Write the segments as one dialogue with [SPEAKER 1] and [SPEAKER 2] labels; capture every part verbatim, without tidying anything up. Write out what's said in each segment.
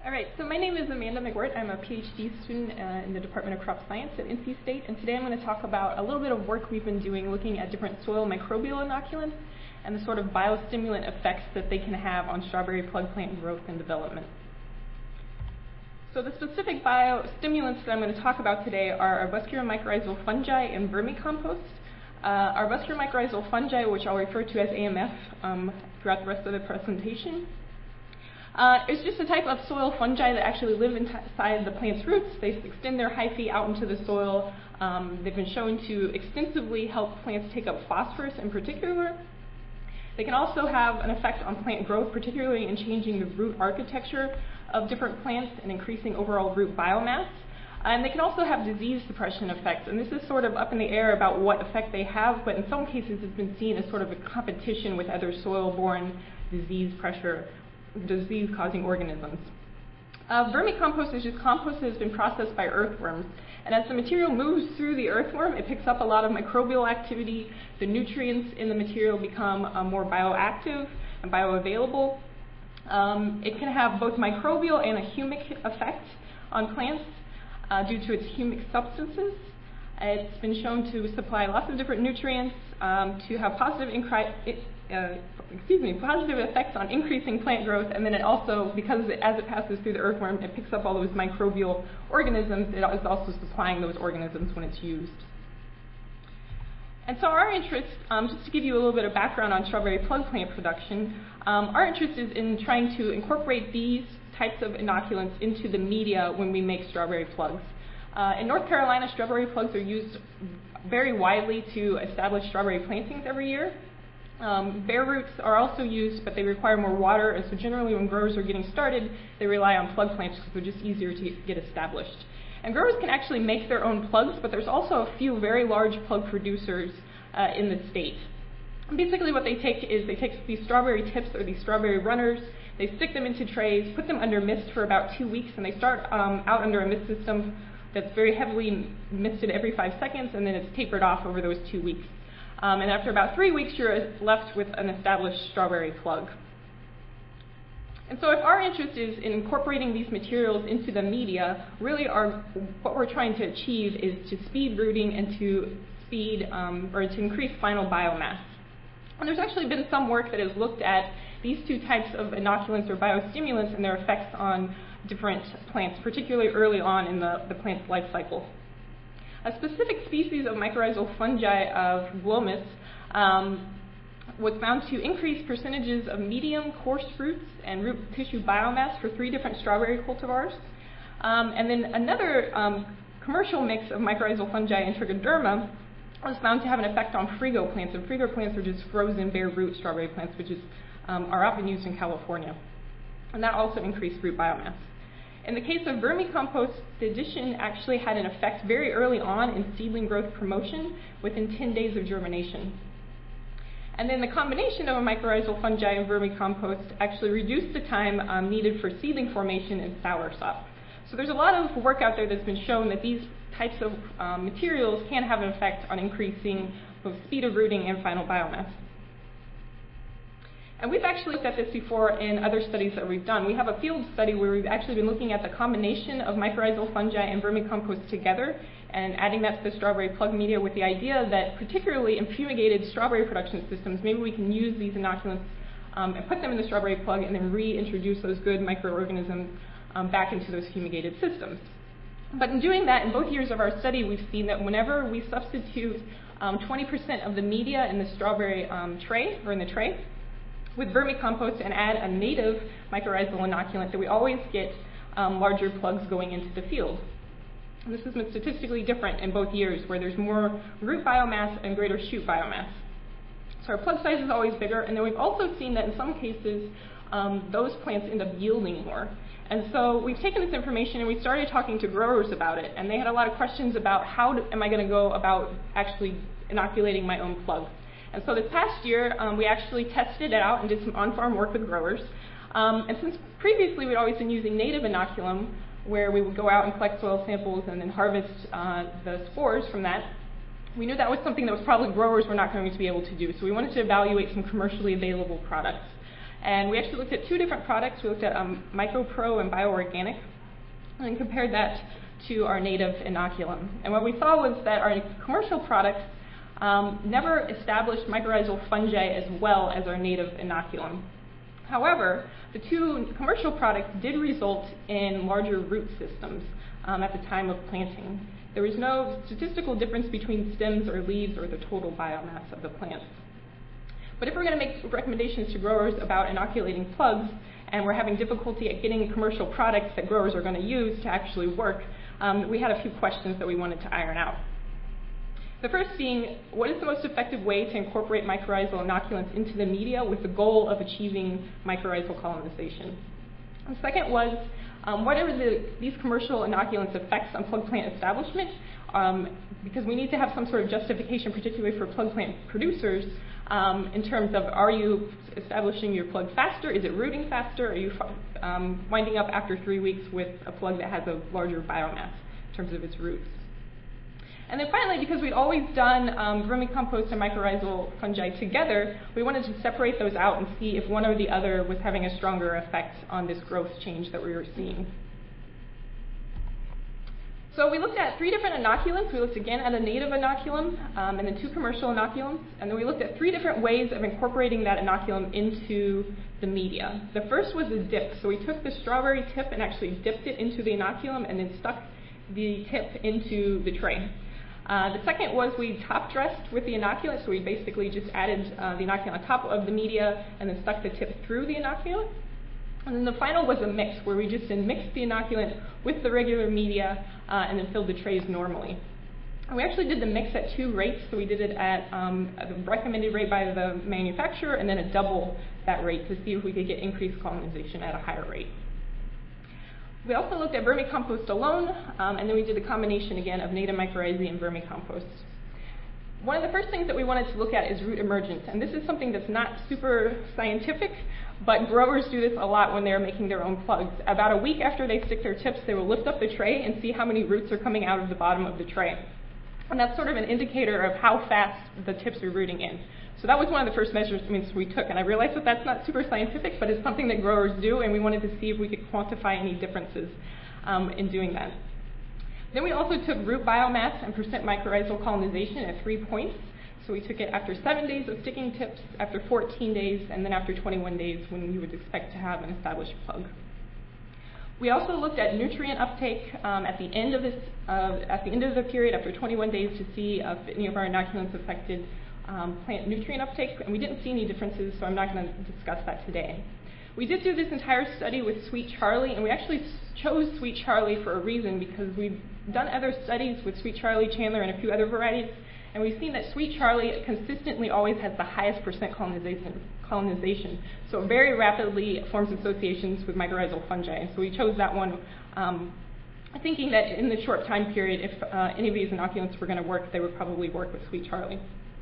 [SPEAKER 1] All right, so my name is Amanda McWirt. I'm a PhD student uh, in the Department of Crop Science at N C State, and today I'm going to talk about a little bit of work we've been doing looking at different soil microbial inoculants and the sort of biostimulant effects that they can have on strawberry plug plant growth and development. So the specific biostimulants that I'm going to talk about today are arbuscular mycorrhizal fungi and vermicompost. Uh, arbuscular mycorrhizal fungi, which I'll refer to as A M F um, throughout the rest of the presentation. Uh, it's just a type of soil fungi that actually live inside the plant's roots. They extend their hyphae out into the soil. Um, they've been shown to extensively help plants take up phosphorus in particular. They can also have an effect on plant growth, particularly in changing the root architecture of different plants and increasing overall root biomass. And they can also have disease suppression effects, and this is sort of up in the air about what effect they have, but in some cases it's been seen as sort of a competition with other soil-borne disease pressure disease-causing organisms. Uh, vermicompost is just compost that has been processed by earthworms, and as the material moves through the earthworm, it picks up a lot of microbial activity. The nutrients in the material become uh, more bioactive and bioavailable. Um, it can have both microbial and a humic effect on plants uh, due to its humic substances. It's been shown to supply lots of different nutrients, um, to have positive incri- uh, excuse me, positive effects on increasing plant growth, and then it also, because it, as it passes through the earthworm, it picks up all those microbial organisms. It is also supplying those organisms when it's used. And so our interest, um, just to give you a little bit of background on strawberry plug plant production, um, our interest is in trying to incorporate these types of inoculants into the media when we make strawberry plugs. Uh, in North Carolina, strawberry plugs are used very widely to establish strawberry plantings every year. Um, bare roots are also used, but they require more water, and so generally when growers are getting started, they rely on plug plants because they're just easier to get established. And growers can actually make their own plugs, but there's also a few very large plug producers uh, in the state. And basically what they take is they take these strawberry tips or these strawberry runners, they stick them into trays, put them under mist for about two weeks, and they start um, out under a mist system that's very heavily misted every five seconds, and then it's tapered off over those two weeks. Um, and after about three weeks, you're left with an established strawberry plug. And so if our interest is in incorporating these materials into the media, really our, what we're trying to achieve is to speed rooting and to speed um, or to increase final biomass. And there's actually been some work that has looked at these two types of inoculants or biostimulants and their effects on different plants, particularly early on in the, the plant's life cycle. A specific species of mycorrhizal fungi of Glomus um, was found to increase percentages of medium coarse roots and root tissue biomass for three different strawberry cultivars. Um, and then another um, commercial mix of mycorrhizal fungi and Trichoderma was found to have an effect on frigo plants. And frigo plants are just frozen bare root strawberry plants, which is, um, are often used in California. And that also increased root biomass. In the case of vermicompost, the addition actually had an effect very early on in seedling growth promotion within ten days of germination. And then the combination of a mycorrhizal fungi and vermicompost actually reduced the time um, needed for seedling formation in soursop. So there's a lot of work out there that's been shown that these types of um, materials can have an effect on increasing both speed of rooting and final biomass. And we've actually looked at this before in other studies that we've done. We have a field study where we've actually been looking at the combination of mycorrhizal fungi and vermicompost together and adding that to the strawberry plug media with the idea that particularly in fumigated strawberry production systems, maybe we can use these inoculants um, and put them in the strawberry plug and then reintroduce those good microorganisms um, back into those fumigated systems. But in doing that, in both years of our study, we've seen that whenever we substitute um, twenty percent of the media in the strawberry um, tray, or in the tray, with vermicompost and add a native mycorrhizal inoculant, that we always get um, larger plugs going into the field. And this has been statistically different in both years, where there's more root biomass and greater shoot biomass. So our plug size is always bigger, and then we've also seen that in some cases, um, those plants end up yielding more. And so we've taken this information and we started talking to growers about it, and they had a lot of questions about how do, am I going to go about actually inoculating my own plugs. And so this past year, um, we actually tested it out and did some on-farm work with growers. Um, and since previously we'd always been using native inoculum, where we would go out and collect soil samples and then harvest uh, the spores from that, we knew that was something that was probably growers were not going to be able to do. So we wanted to evaluate some commercially available products. And we actually looked at two different products. We looked at um, MicroPro and BioOrganic, and compared that to our native inoculum. And what we saw was that our commercial products um, never established mycorrhizal fungi as well as our native inoculum. However, the two commercial products did result in larger root systems um, at the time of planting. There was no statistical difference between stems or leaves or the total biomass of the plants. But if we're going to make recommendations to growers about inoculating plugs, and we're having difficulty at getting commercial products that growers are going to use to actually work, um, we had a few questions that we wanted to iron out. The first being, what is the most effective way to incorporate mycorrhizal inoculants into the media with the goal of achieving mycorrhizal colonization? The second was, um, what are the, these commercial inoculants' effects on plug plant establishment? Um, because we need to have some sort of justification, particularly for plug plant producers, um, in terms of, are you establishing your plug faster? Is it rooting faster? Are you um, winding up after three weeks with a plug that has a larger biomass in terms of its roots? And then finally, because we'd always done um, vermicompost and mycorrhizal fungi together, we wanted to separate those out and see if one or the other was having a stronger effect on this growth change that we were seeing. So we looked at three different inoculants. We looked again at a native inoculum um, and then two commercial inoculums. And then we looked at three different ways of incorporating that inoculum into the media. The first was a dip. So we took the strawberry tip and actually dipped it into the inoculum and then stuck the tip into the tray. Uh, the second was we top dressed with the inoculant, so we basically just added uh, the inoculant on top of the media and then stuck the tip through the inoculant. And then the final was a mix, where we just then mixed the inoculant with the regular media uh, and then filled the trays normally. And we actually did the mix at two rates, so we did it at um, the recommended rate by the manufacturer and then a double that rate to see if we could get increased colonization at a higher rate. We also looked at vermicompost alone, um, and then we did a combination again of native mycorrhizae and vermicompost. One of the first things that we wanted to look at is root emergence, and this is something that's not super scientific, but growers do this a lot when they're making their own plugs. About a week after they stick their tips, they will lift up the tray and see how many roots are coming out of the bottom of the tray. And that's sort of an indicator of how fast the tips are rooting in. So that was one of the first measurements we took, and I realized that that's not super scientific, but it's something that growers do, and we wanted to see if we could quantify any differences um, in doing that. Then we also took root biomass and percent mycorrhizal colonization at three points. So we took it after seven days of sticking tips, after fourteen days, and then after twenty-one days when you would expect to have an established plug. We also looked at nutrient uptake um, at the end of this, uh, at the end of the period after twenty-one days to see if any of our inoculants affected um, plant nutrient uptake, and we didn't see any differences, so I'm not going to discuss that today. We did do this entire study with Sweet Charlie, and we actually chose Sweet Charlie for a reason, because we've done other studies with Sweet Charlie, Chandler, and a few other varieties, and we've seen that Sweet Charlie consistently always has the highest percent colonization, colonization. So it very rapidly forms associations with mycorrhizal fungi. So we chose that one, um, thinking that in the short time period, if uh, any of these inoculants were going to work, they would probably work with Sweet Charlie.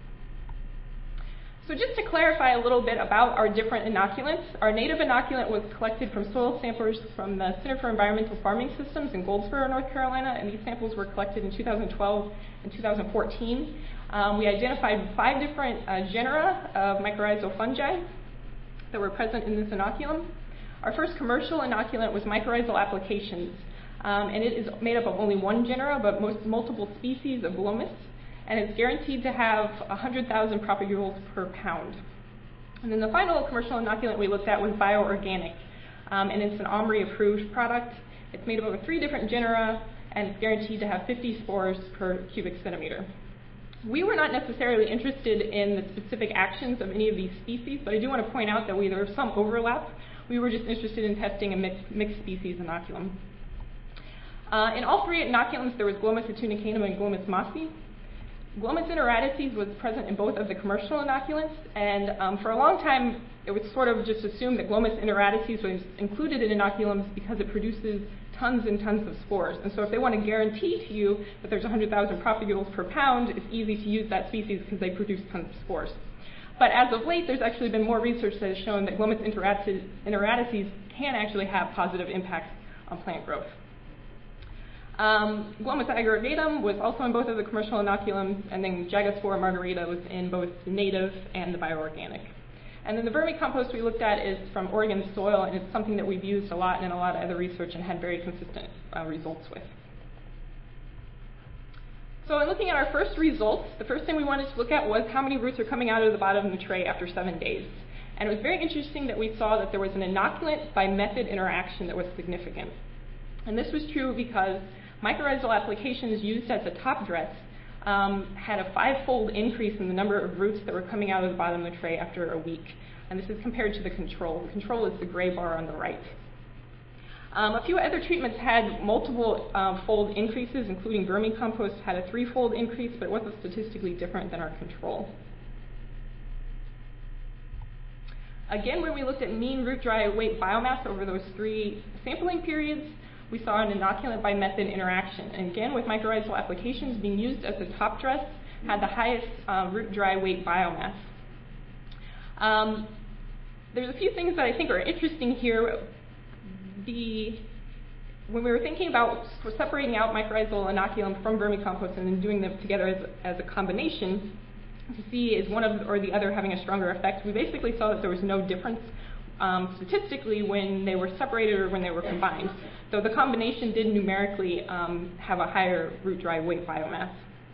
[SPEAKER 1] So just to clarify a little bit about our different inoculants, our native inoculant was collected from soil samples from the Center for Environmental Farming Systems in Goldsboro, North Carolina, and these samples were collected in two thousand twelve and two thousand fourteen. Um, we identified five different uh, genera of mycorrhizal fungi that were present in this inoculum. Our first commercial inoculant was Mycorrhizal Applications, um, and it is made up of only one genera, but most, multiple species of Glomus, and it's guaranteed to have one hundred thousand propagules per pound. And then the final commercial inoculant we looked at was BioOrganic, um, and it's an OMRI-approved product. It's made up of three different genera, and it's guaranteed to have fifty spores per cubic centimeter. We were not necessarily interested in the specific actions of any of these species, but I do want to point out that we, there was some overlap. We were just interested in testing a mixed, mixed species inoculum. Uh, in all three inoculums, there was Glomus atunicanum and Glomus mossi. Glomus intraradices was present in both of the commercial inoculants, and um, for a long time, it was sort of just assumed that Glomus intraradices was included in inoculums because it produces tons and tons of spores. And so if they want to guarantee to you that there's one hundred thousand propagules per pound, it's easy to use that species because they produce tons of spores. But as of late, there's actually been more research that has shown that Glomus intraradices can actually have positive impacts on plant growth. Um, Glomus aggregatum was also in both of the commercial inoculums, and then Jagospora margarita was in both the native and the BioOrganic. And then the vermicompost we looked at is from Oregon soil, and it's something that we've used a lot in a lot of other research and had very consistent uh, results with. So in looking at our first results, the first thing we wanted to look at was how many roots are coming out of the bottom of the tray after seven days. And it was very interesting that we saw that there was an inoculant by method interaction that was significant. And this was true because mycorrhizal applications used as a top dress um, had a five-fold increase in the number of roots that were coming out of the bottom of the tray after a week. And this is compared to the control. The control is the gray bar on the right. Um, a few other treatments had multiple uh, fold increases, including vermicompost had a three-fold increase, but it wasn't statistically different than our control. Again, when we looked at mean root dry weight biomass over those three sampling periods, we saw an inoculant by method interaction. And again, with mycorrhizal applications being used as a top dress, had the highest uh, root dry weight biomass. Um, there's a few things that I think are interesting here. The, when we were thinking about separating out mycorrhizal inoculum from vermicompost and then doing them together as, as a combination to see is one of or the other having a stronger effect, we basically saw that there was no difference um, statistically when they were separated or when they were combined. So the combination did numerically um, have a higher root dry weight biomass.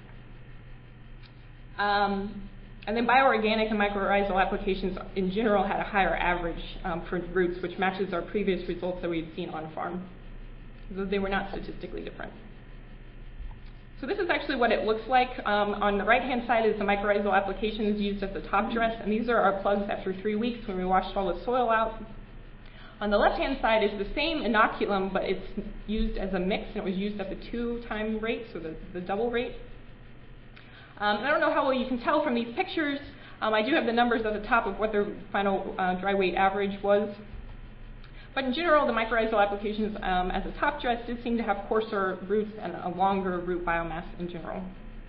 [SPEAKER 1] Um, And then bioorganic and mycorrhizal applications in general had a higher average um, for roots, which matches our previous results that we'd seen on farm. So they were not statistically different. So this is actually what it looks like. Um, on the right-hand side is the mycorrhizal applications used as the top dress, and these are our plugs after three weeks when we washed all the soil out. On the left-hand side is the same inoculum, but it's used as a mix, and it was used at the two-time rate, so the, the double rate. Um, I don't know how well you can tell from these pictures. Um, I do have the numbers at the top of what their final uh, dry weight average was. But in general, the mycorrhizal applications um, as a top dress did seem to have coarser roots and a longer root biomass in general.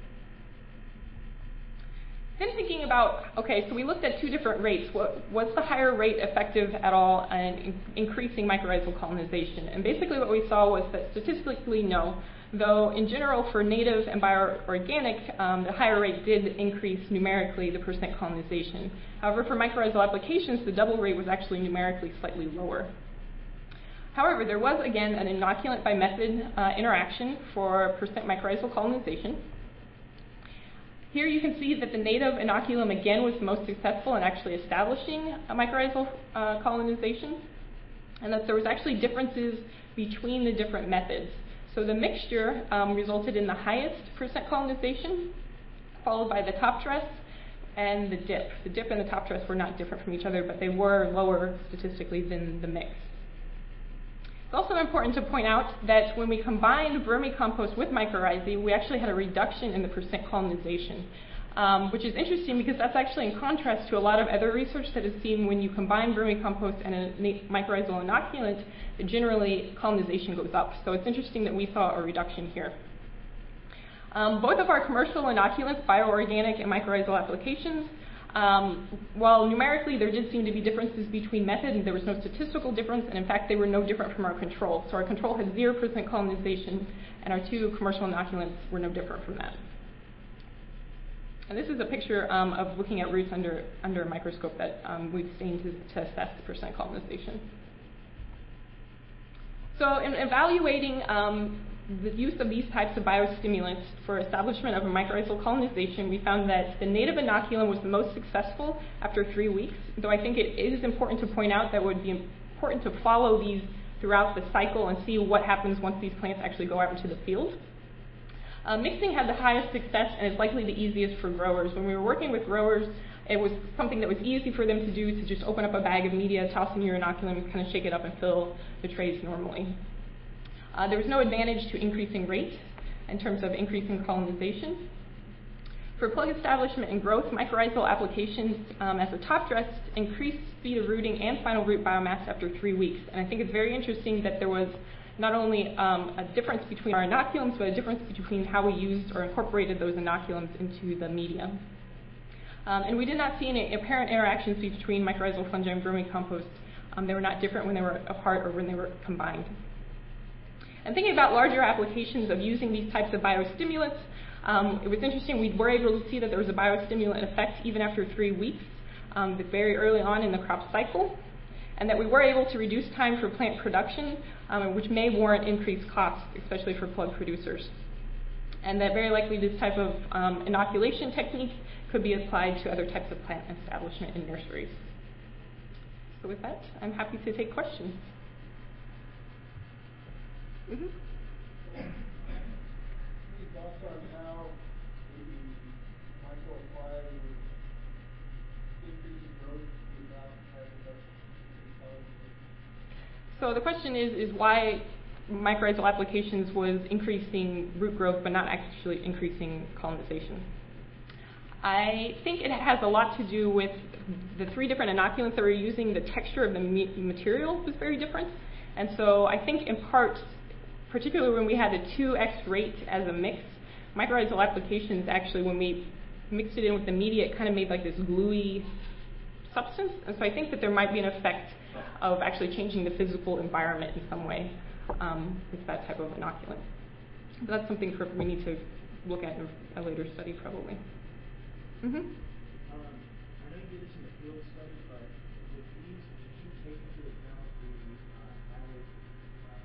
[SPEAKER 1] Then thinking about, okay, so we looked at two different rates. What, was the higher rate effective at all in, in increasing mycorrhizal colonization? And basically what we saw was that statistically no, though in general for native and bioorganic, um, the higher rate did increase numerically the percent colonization. However, for mycorrhizal applications, the double rate was actually numerically slightly lower. However, there was again an inoculant by method uh, interaction for percent mycorrhizal colonization. Here you can see that the native inoculum again was the most successful in actually establishing a mycorrhizal uh, colonization, and that there was actually differences between the different methods. So the mixture um, resulted in the highest percent colonization, followed by the top dress and the dip. The dip and the top dress were not different from each other, but they were lower statistically than the mix. It's also important to point out that when we combined vermicompost with mycorrhizae, we actually had a reduction in the percent colonization, um, which is interesting because that's actually in contrast to a lot of other research that is seen when you combine vermicompost and a mycorrhizal inoculant, that generally colonization goes up. So it's interesting that we saw a reduction here. Um, both of our commercial inoculants, bioorganic and mycorrhizal applications, Um, while numerically there did seem to be differences between methods, and there was no statistical difference, and in fact they were no different from our control. So our control had zero percent colonization, and our two commercial inoculants were no different from that. And this is a picture um, of looking at roots under, under a microscope that um, we've stained to, to assess the percent colonization. So in evaluating um, the use of these types of biostimulants for establishment of a mycorrhizal colonization, we found that the native inoculum was the most successful after three weeks, though I think it is important to point out that it would be important to follow these throughout the cycle and see what happens once these plants actually go out into the field. Uh, mixing had the highest success and is likely the easiest for growers. When we were working with growers, it was something that was easy for them to do, to just open up a bag of media, toss in your inoculum, kind of shake it up and fill the trays normally. Uh, there was no advantage to increasing rate in terms of increasing colonization. For plug establishment and growth, mycorrhizal applications um, as a top dress increased speed of rooting and final root biomass after three weeks. And I think it's very interesting that there was not only um, a difference between our inoculums, but a difference between how we used or incorporated those inoculums into the medium. Um, and we did not see any apparent interactions between mycorrhizal fungi and vermicompost. Um, they were not different when they were apart or when they were combined. And thinking about larger applications of using these types of biostimulants, um, it was interesting. We were able to see that there was a biostimulant effect even after three weeks. um, very early on in the crop cycle, and that we were able to reduce time for plant production, um, which may warrant increased costs, especially for plug producers. And that very likely this type of um, inoculation technique could be applied to other types of plant establishment in nurseries. So with that, I'm happy to take questions. Mm-hmm.
[SPEAKER 2] Any thoughts on how the microapply would increase growth without having that?
[SPEAKER 1] So the question is, is why mycorrhizal applications was increasing root growth but not actually increasing colonization. I think it has a lot to do with the three different inoculants that we're using. The texture of the material was very different. And so I think in part, particularly when we had the two X rate as a mix, mycorrhizal applications actually, when we mixed it in with the media, it kind of made like this gluey substance. And so I think that there might be an effect of actually changing the physical environment in some way um, with that type of inoculant. But that's something for, we need to look at in a later study probably. Mm-hmm.
[SPEAKER 3] Um, I know you did this in the field study, but with these, did you take into account the uh, added uh,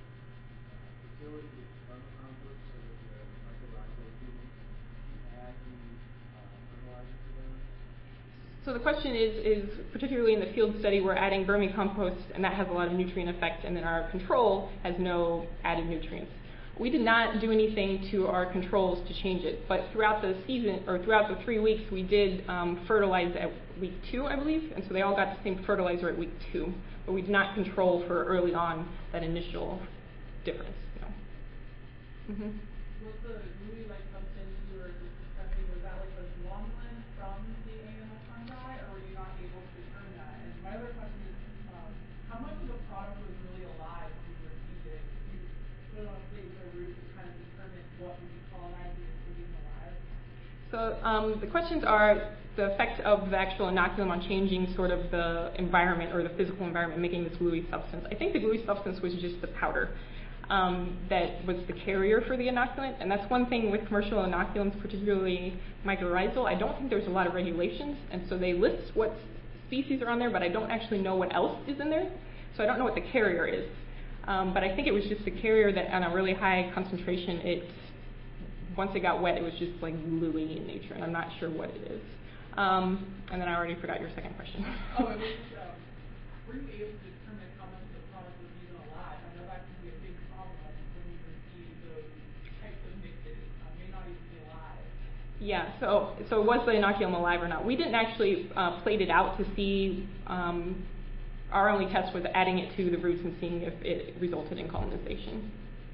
[SPEAKER 3] fertility of vermicompost so that the mycorrhizal humans add the uh, fertilizer to them?
[SPEAKER 1] So the question is, is particularly in the field study, we're adding vermicompost, and that has a lot of nutrient effect, and then our control has no added nutrients. We did not do anything to our controls to change it, but throughout the season, or throughout the three weeks, we did um, fertilize at week two, I believe, and so they all got the same fertilizer at week two, but we did not control for early on that initial difference. You know. Mm-hmm.
[SPEAKER 4] Was the gluey-like substance you were discussing, was that like a glomulin from the A M S fungi, or were you not able to determine that? And my other question is, um, how much of the product was really alive when you received it? You put it on a plate with a root to kind of determine what would be colonizing and being alive?
[SPEAKER 1] So um, the questions are the effect of the actual inoculum on changing sort of the environment or the physical environment, making this gluey substance. I think the gluey substance was just the powder. Um, that was the carrier for the inoculant, and that's one thing with commercial inoculants, particularly mycorrhizal. I don't think there's a lot of regulations, and so they list what species are on there, but I don't actually know what else is in there, so I don't know what the carrier is. Um, but I think it was just the carrier that on a really high concentration, it, once it got wet, it was just like gluey in nature, and I'm not sure what it is. Um, and then I already forgot your second question.
[SPEAKER 4] Oh, it was, um, were you able to determine how much of the product was even alive? I know that can be a big problem when you receive those types of mixes. Uh, may not even be alive.
[SPEAKER 1] Yeah, so so was the inoculum alive or not? We didn't actually uh, plate it out to see. Um, our only test was adding it to the roots and seeing if it resulted in colonization.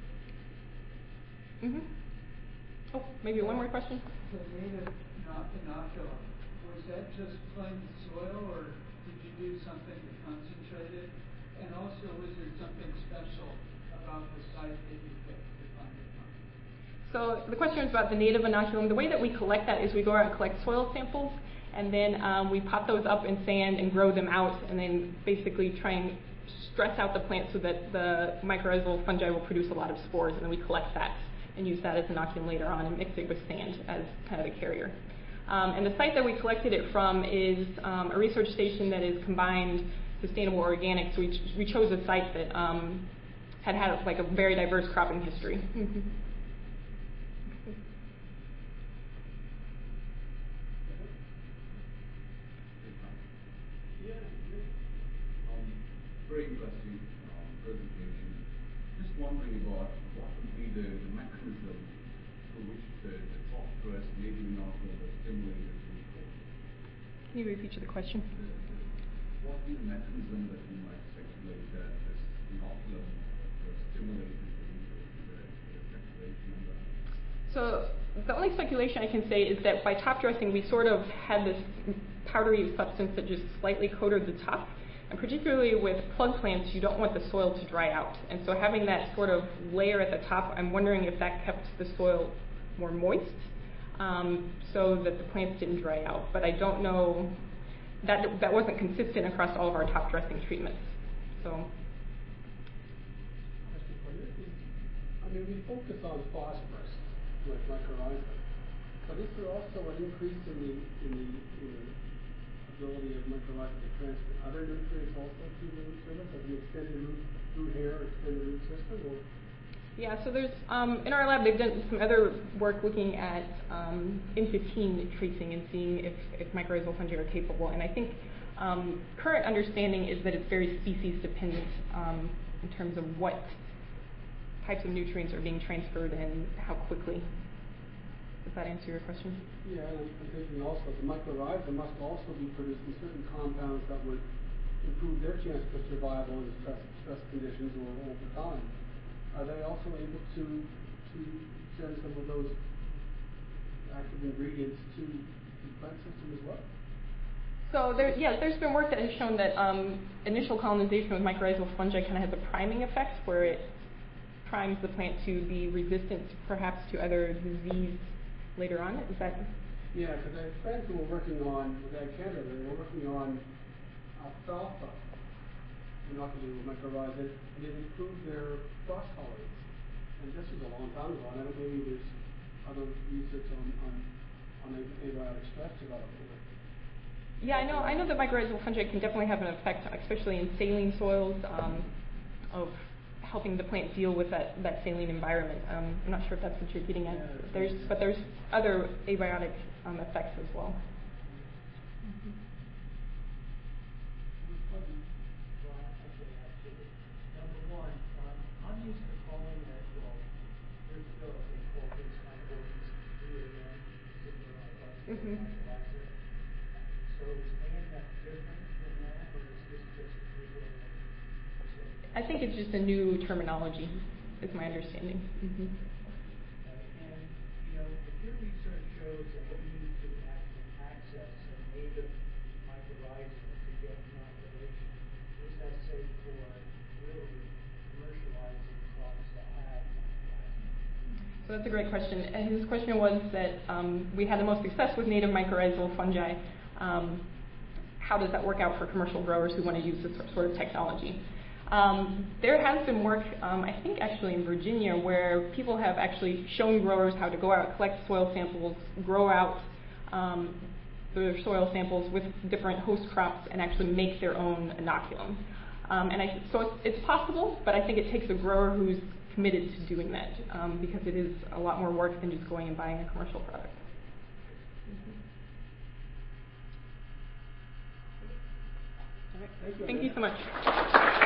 [SPEAKER 1] Mm-hmm. Oh, maybe one more question?
[SPEAKER 5] The native inoculum, was that just plain soil, or did you do something to concentrate it? And also, was there something special about the site that you picked to find it from?
[SPEAKER 1] So the question was about the native inoculum. The way that we collect that is we go out and collect soil samples, and then um, we pop those up in sand and grow them out, and then basically try and stress out the plant so that the mycorrhizal fungi will produce a lot of spores, and then we collect that and use that as inoculum later on and mix it with sand as kind of the carrier. Um, and the site that we collected it from is um, a research station that is combined sustainable organics. So we, ch we chose a site that um, had had like a very diverse cropping history. Mm-hmm.
[SPEAKER 6] Very interesting um, presentation. Just wondering about what would be the, the mechanism through which the, the top dress native inoculum is stimulated to grow.
[SPEAKER 1] Can you repeat the question?
[SPEAKER 6] The, the, what would be the mechanism that you might speculate that this inoculum was stimulated to the, the, the circulation of that?
[SPEAKER 1] So the only speculation I can say is that by top dressing, we sort of had this powdery substance that just slightly coated the top. And particularly with plug plants, you don't want the soil to dry out. And so having that sort of layer at the top, I'm wondering if that kept the soil more moist um, so that the plants didn't dry out. But I don't know, that, that wasn't consistent across all of our top dressing treatments. So.
[SPEAKER 7] I mean, we focus on phosphorus with mycorrhizal, but is there also an increase in the, in the, in the possibility of mycorrhizal to transfer other nutrients also through the root surface, as an extended root, root hair, extended root system? Or?
[SPEAKER 1] Yeah, so there's, um, in our lab, they've done some other work looking at um, N fifteen tracing and seeing if, if mycorrhizal fungi are capable. And I think um, current understanding is that it's very species dependent um, in terms of what types of nutrients are being transferred and how quickly. Does that answer your question?
[SPEAKER 7] Yeah, and I'm thinking also the mycorrhiza must also be producing certain compounds that would improve their chance for survival in stress, stress conditions or over time. Are they also able to to send some of those active ingredients to the plant system as well?
[SPEAKER 1] So there, yeah, there's been work that has shown that um, initial colonization with mycorrhizal fungi kind of has a priming effect, where it primes the plant to be resistant, perhaps, to other disease later on. Is that?
[SPEAKER 7] Yeah, because I have friends who were working on with Ag Canada. They were working on alfalfa inoculated with mycorrhiza, and it improved their frost tolerance. And this was a long time ago, and I don't maybe there's other research on on on abiotic stress development.
[SPEAKER 1] Yeah, I know. I know that mycorrhizal fungi can definitely have an effect, especially in saline soils, um, of helping the plant deal with that, that saline environment. Um, I'm not sure if that's what you're getting at.
[SPEAKER 7] Yeah,
[SPEAKER 1] there's, but there's other abiotic um, effects as well. Mm-hmm.
[SPEAKER 3] Well, actually, I have two. Number one, um, I'm used to calling it, well, years ago, they called these microorganisms D A M, similar like
[SPEAKER 1] Mm-hmm.
[SPEAKER 3] mycorrhiza. So is A M F different than that, or is this just legal?
[SPEAKER 1] I think it's just a new terminology, is my understanding. Mm-hmm.
[SPEAKER 3] And, you know, if your research shows that you need to actually access a native mycorrhiza to get inoculation, what does that say for really commercializing crops that have mycorrhiza?
[SPEAKER 1] So that's a great question. And his question was that um, we had the most success with native mycorrhizal fungi. Um, how does that work out for commercial growers who want to use this sort of technology? Um, there has been work, um, I think actually in Virginia, where people have actually shown growers how to go out, collect soil samples, grow out um, their soil samples with different host crops, and actually make their own inoculum. Um, and I, so it's, it's possible, but I think it takes a grower who's committed to doing that, um, because it is a lot more work than just going and buying a commercial product. Mm-hmm.
[SPEAKER 7] Thank you.
[SPEAKER 1] Thank you so much.